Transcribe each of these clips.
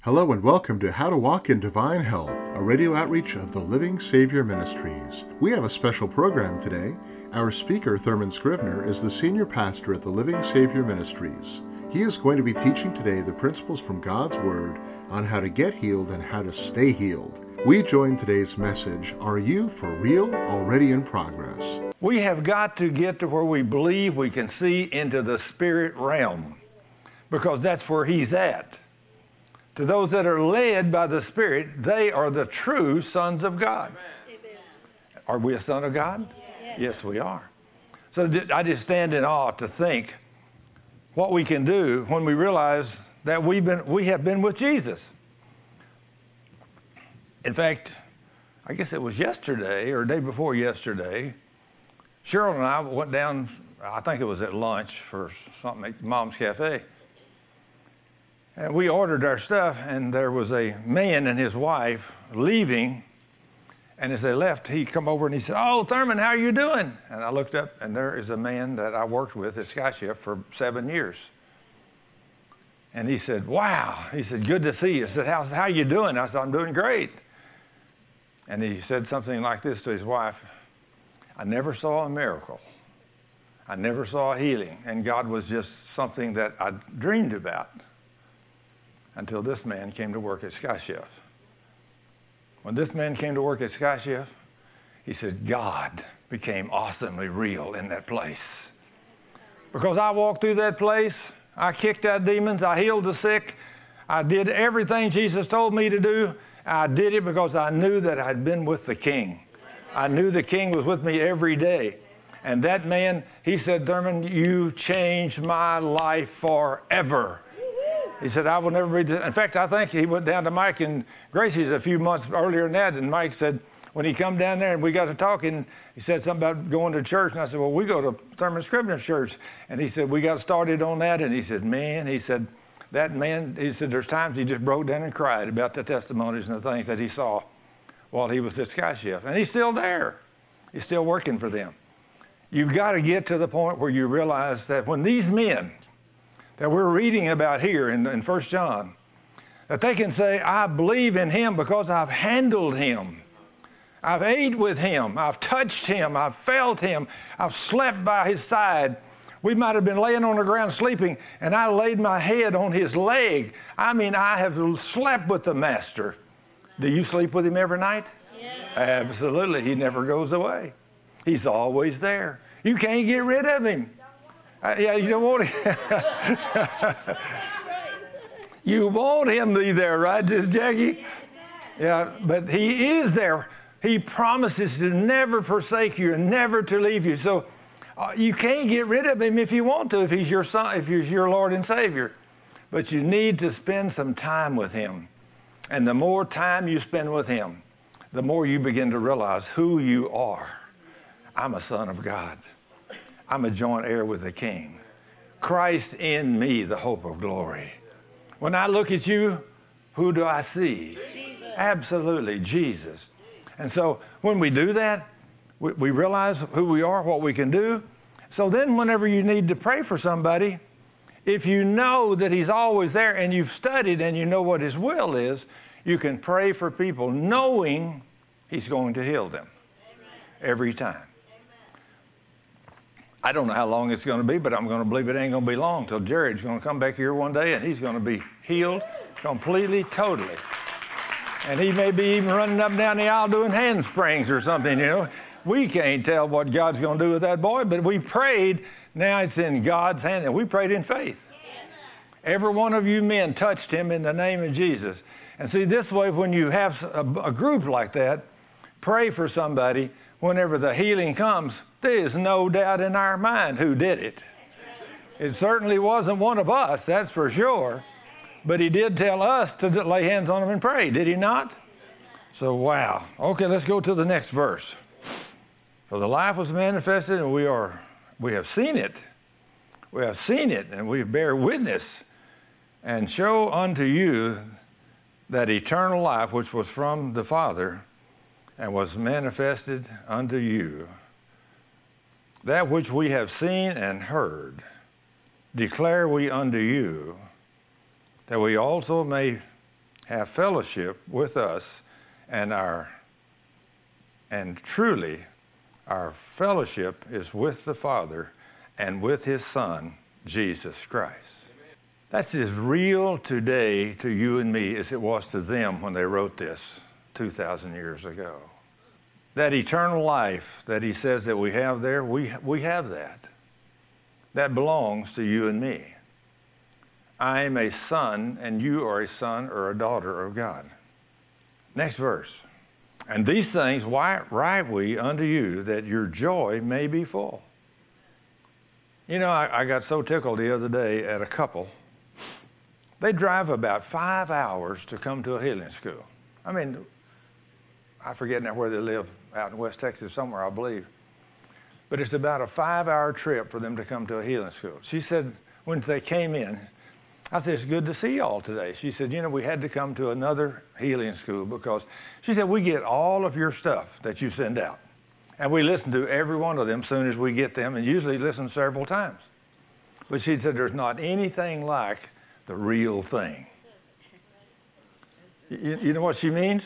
Hello and welcome to How to Walk in Divine Health, a radio outreach of the Living Savior Ministries. We have a special program today. Our speaker, Thurman Scrivener, is the senior pastor at the Living Savior Ministries. He is going to be teaching today the principles from God's Word on how to get healed and how to stay healed. We join today's message, Are You for Real Already in Progress? We have got to get to where we believe we can see into the spirit realm, because that's where He's at. To those that are led by the Spirit, they are the true sons of God. Amen. Are we a son of God? Yes, we are. So I just stand in awe to think what we can do when we realize that we have been with Jesus. In fact, I guess it was yesterday or day before yesterday, Cheryl and I went down, I think it was at lunch for something at Mom's Cafe. And we ordered our stuff, and there was a man and his wife leaving. And as they left, he come over and he said, "Oh, Thurman, how are you doing?" And I looked up, and there is a man that I worked with at SkyShift for 7 years. And he said, "Wow." He said, "Good to see you." I said, how you doing?" I said, "I'm doing great." And he said something like this to his wife: "I never saw a miracle. I never saw a healing. And God was just something that I dreamed about until this man came to work at SkyShift." When this man came to work at SkyShift, he said, God became awesomely real in that place. Because I walked through that place, I kicked out demons, I healed the sick, I did everything Jesus told me to do. I did it because I knew that I'd been with the King. I knew the King was with me every day. And that man, he said, "Thurman, you changed my life forever." He said, "I will never be." In fact, I think he went down to Mike and Gracie's a few months earlier than that, and Mike said, when he come down there and we got to talking, he said something about going to church, and I said, "Well, we go to Thurman Scrivener's church." And he said, "We got started on that," and he said, "Man," he said, "that man," he said, "there's times he just broke down and cried about the testimonies and the things that he saw while he was at SkyShift." And he's still there. He's still working for them. You've got to get to the point where you realize that when these men that we're reading about here in 1 John, that they can say, "I believe in Him because I've handled Him. I've ate with Him. I've touched Him. I've felt Him. I've slept by His side. We might have been laying on the ground sleeping, and I laid my head on His leg. I mean, I have slept with the Master." Do you sleep with Him every night? Yes. Absolutely. He never goes away. He's always there. You can't get rid of Him. Yeah, you don't want Him. You want Him to be there, right, Jackie? Yeah, but He is there. He promises to never forsake you and never to leave you. So you can't get rid of Him if you want to, if He's your son, if He's your Lord and Savior. But you need to spend some time with Him. And the more time you spend with Him, the more you begin to realize who you are. I'm a son of God. I'm a joint heir with the King. Christ in me, the hope of glory. When I look at you, who do I see? Jesus. Absolutely, Jesus. And so when we do that, we realize who we are, what we can do. So then whenever you need to pray for somebody, if you know that He's always there and you've studied and you know what His will is, you can pray for people knowing He's going to heal them every time. I don't know how long it's going to be, but I'm going to believe it ain't going to be long till Jared's going to come back here one day and he's going to be healed completely, totally. And he may be even running up and down the aisle doing handsprings or something, you know. We can't tell what God's going to do with that boy, but we prayed. Now it's in God's hand, and we prayed in faith. Every one of you men touched him in the name of Jesus. And see, this way, when you have a group like that, pray for somebody. Whenever the healing comes, there is no doubt in our mind who did it. It certainly wasn't one of us, that's for sure. But He did tell us to lay hands on them and pray, did He not? So, wow. Okay, let's go to the next verse. For the life was manifested, and we have seen it. We have seen it, and we bear witness, and show unto you that eternal life which was from the Father, and was manifested unto you. That which we have seen and heard, declare we unto you, that we also may have fellowship with us, and truly our fellowship is with the Father and with his Son, Jesus Christ. That's as real today to you and me as it was to them when they wrote this 2,000 years ago. That eternal life that he says that we have there, we have that. That belongs to you and me. I am a son, and you are a son or a daughter of God. Next verse. And these things write we unto you, that your joy may be full. You know, I got so tickled the other day at a couple. They drive about 5 hours to come to a healing school. I mean, I forget now where they live, out in West Texas somewhere, I believe. But it's about a 5-hour trip for them to come to a healing school. She said, when they came in, I said, it's good to see y'all today. She said, you know, we had to come to another healing school because, she said, we get all of your stuff that you send out. And we listen to every one of them as soon as we get them, and usually listen several times. But she said, there's not anything like the real thing. You know what she means?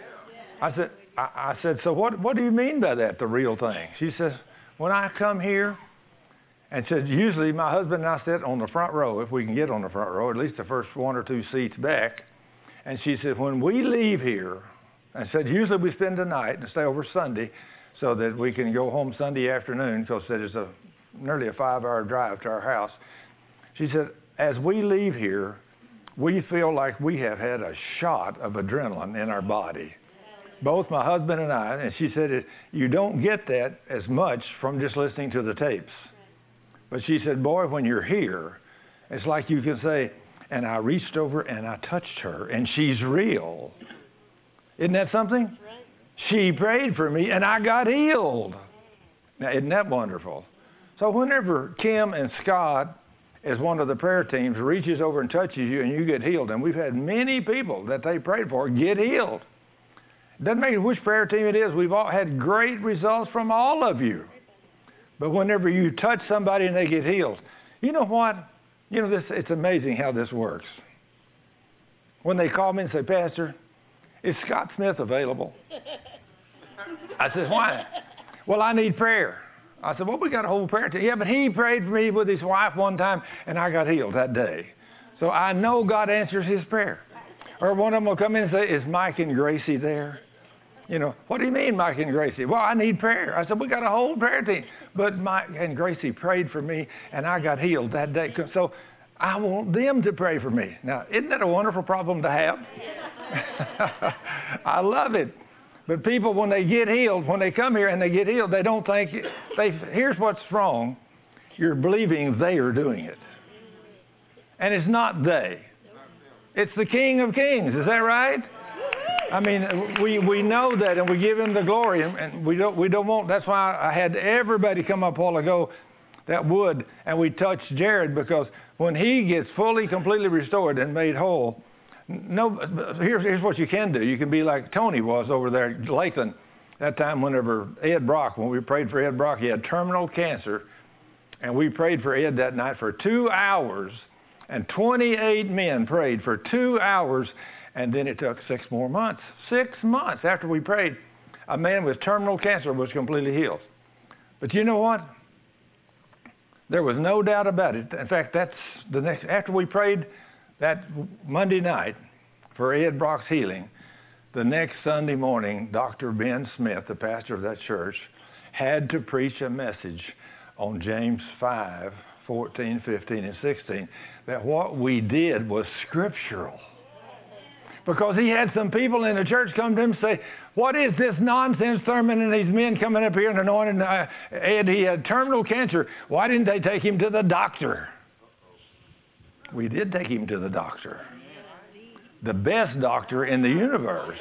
I said, so what do you mean by that, the real thing? She says, when I come here, and said, usually my husband and I sit on the front row, if we can get on the front row, at least the first 1 or 2 seats back. And she said, when we leave here, and said, usually we spend the night and stay over Sunday so that we can go home Sunday afternoon, because it's nearly a 5-hour drive to our house. She said, as we leave here, we feel like we have had a shot of adrenaline in our body. Both my husband and I, and she said, you don't get that as much from just listening to the tapes. But she said, boy, when you're here, it's like you can say, and I reached over and I touched her, and she's real. Isn't that something? Right. She prayed for me, and I got healed. Now, isn't that wonderful? So whenever Kim and Scott, as one of the prayer teams, reaches over and touches you and you get healed, and we've had many people that they prayed for get healed. Doesn't matter which prayer team it is, we've all had great results from all of you. But whenever you touch somebody and they get healed, you know what? You know, it's amazing how this works. When they call me and say, Pastor, is Scott Smith available? I said, why? Well, I need prayer. I said, well, we got a whole prayer team. Yeah, but he prayed for me with his wife one time, and I got healed that day. So I know God answers his prayer. Or one of them will come in and say, is Mike and Gracie there? You know, what do you mean, Mike and Gracie? Well, I need prayer. I said, we got a whole prayer team. But Mike and Gracie prayed for me, and I got healed that day. So I want them to pray for me. Now, isn't that a wonderful problem to have? I love it. But people, when they get healed, when they come here and they get healed, they don't think, here's what's wrong. You're believing they are doing it. And it's not they. It's the King of Kings. Is that right? I mean, we know that, and we give him the glory, and we don't want. That's why I had everybody come up a while ago that would, and we touched Jared, because when he gets fully, completely restored and made whole, here's what you can do. You can be like Tony was over there at Lakeland that time. Whenever Ed Brock, when we prayed for Ed Brock, he had terminal cancer, and we prayed for Ed that night for 2 hours, and 28 men prayed for 2 hours. And then it took 6 more months. 6 months after we prayed, a man with terminal cancer was completely healed. But you know what? There was no doubt about it. In fact, that's the next, after we prayed that Monday night for Ed Brock's healing, the next Sunday morning, Dr. Ben Smith, the pastor of that church, had to preach a message on James 5, 14, 15, and 16, that what we did was scriptural. Because he had some people in the church come to him and say, what is this nonsense, Thurman and these men coming up here and anointing Ed? He had terminal cancer. Why didn't they take him to the doctor? We did take him to the doctor. The best doctor in the universe.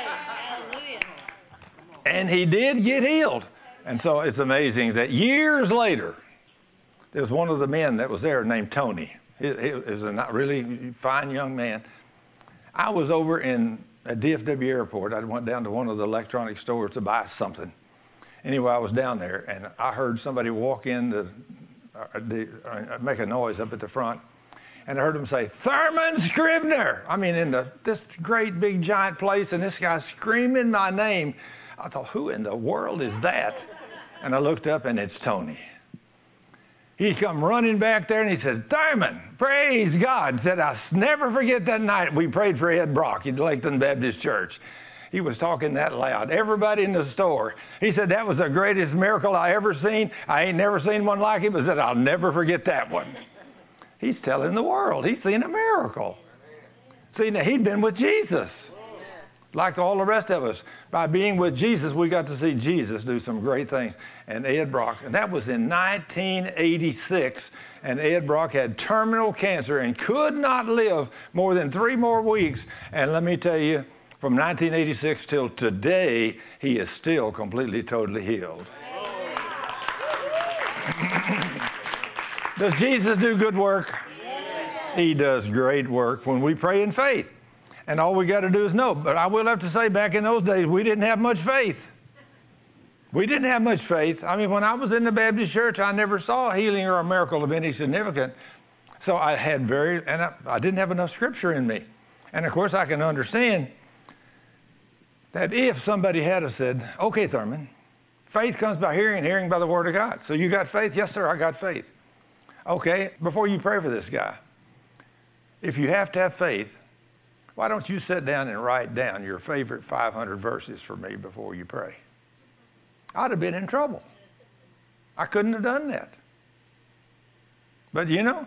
And he did get healed. And so it's amazing that years later, there was one of the men that was there named Tony. He was a really fine young man. I was over at DFW Airport. I went down to one of the electronic stores to buy something. Anyway, I was down there, and I heard somebody walk in make a noise up at the front. And I heard him say, Thurman Scrivener. I mean, in this great big giant place, and this guy screaming my name. I thought, who in the world is that? And I looked up, and it's Tony. He come running back there, and he said, Thurman, praise God. Said, I'll never forget that night we prayed for Ed Brock at Lakeland Baptist Church. He was talking that loud. Everybody in the store. He said, that was the greatest miracle I ever seen. I ain't never seen one like it, but said, I'll never forget that one. He's telling the world. He's seen a miracle. See, now he'd been with Jesus. Like all the rest of us. By being with Jesus, we got to see Jesus do some great things. And Ed Brock, and that was in 1986, and Ed Brock had terminal cancer and could not live more than 3 more weeks. And let me tell you, from 1986 till today, he is still completely, totally healed. Does Jesus do good work? He does great work when we pray in faith. And all we got to do is know. But I will have to say, back in those days, we didn't have much faith. We didn't have much faith. I mean, when I was in the Baptist church, I never saw a healing or a miracle of any significance. So I had I didn't have enough scripture in me. And of course, I can understand that if somebody had said, okay, Thurman, faith comes by hearing, hearing by the word of God. So you got faith? Yes, sir, I got faith. Okay, before you pray for this guy, if you have to have faith, why don't you sit down and write down your favorite 500 verses for me before you pray? I'd have been in trouble. I couldn't have done that. But you know,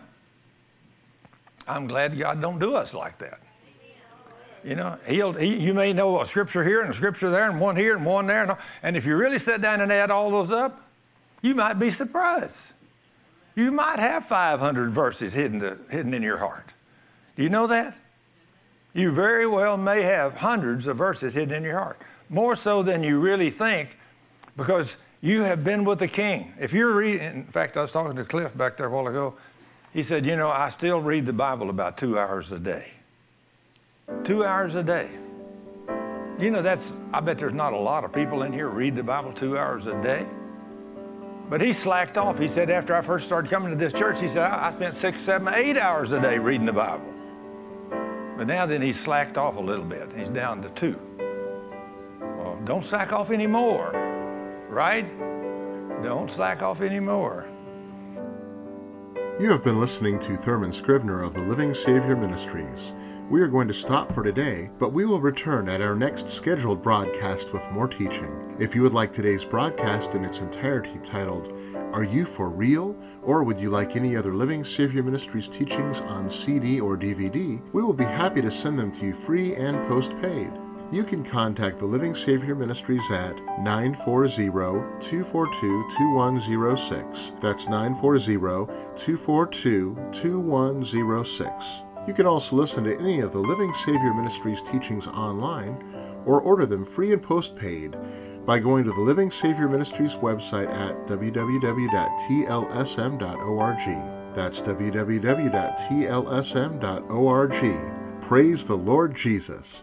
I'm glad God don't do us like that. You know, you may know a scripture here and a scripture there and one here and one there. And if you really sit down and add all those up, you might be surprised. You might have 500 verses hidden in your heart. Do you know that? You very well may have hundreds of verses hidden in your heart. More so than you really think, because you have been with the King. If you're reading, in fact, I was talking to Cliff back there a while ago. He said, you know, I still read the Bible about 2 hours a day. 2 hours a day. You know, I bet there's not a lot of people in here who read the Bible 2 hours a day. But he slacked off. He said, after I first started coming to this church, he said, I spent 6, 7, 8 hours a day reading the Bible. But now then he's slacked off a little bit. He's down to 2. Well, don't slack off anymore, right? Don't slack off anymore. You have been listening to Thurman Scrivener of the Living Savior Ministries. We are going to stop for today, but we will return at our next scheduled broadcast with more teaching. If you would like today's broadcast in its entirety titled, Are You For Real? Or would you like any other Living Savior Ministries teachings on CD or DVD, we will be happy to send them to you free and postpaid. You can contact the Living Savior Ministries at 940-242-2106. That's 940-242-2106. You can also listen to any of the Living Savior Ministries teachings online or order them free and postpaid by going to the Living Savior Ministries website at www.tlsm.org. That's www.tlsm.org. Praise the Lord Jesus.